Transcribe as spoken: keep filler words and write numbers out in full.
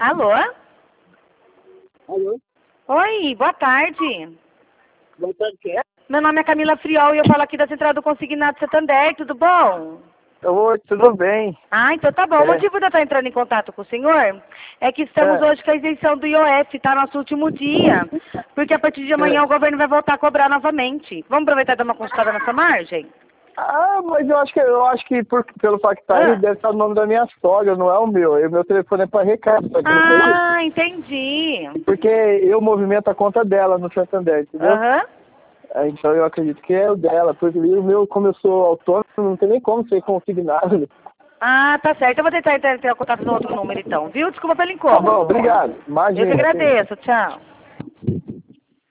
Alô? Alô? Oi, boa tarde. Boa tarde, quem é? Meu nome é Camila Friol e eu falo aqui da Central do Consignado Santander, tudo bom? Oi, tudo bem? Ah, então tá bom. É. O motivo de eu estar entrando em contato com o senhor é que estamos É. hoje com a isenção do I O F, tá? Nosso último dia. Porque a partir de amanhã É. o governo vai voltar a cobrar novamente. Vamos aproveitar e dar uma consultada nessa margem? Ah, mas eu acho que eu acho que por, pelo fato que tá aí, Ah, deve estar o nome da minha sogra, não é o meu. E o meu telefone é para recado, só que não foi isso. ah entendi. Porque eu movimento a conta dela no Santander, entendeu? Aham. Ah, então eu acredito que é o dela, porque o meu, como eu sou autônomo, não tem nem como ser consignado. Ah, tá certo. Eu vou tentar entrar em contato no outro número então, viu? Desculpa pelo Tá bom, incômodo. obrigado. Eu que Imagina, sim. agradeço. Tchau.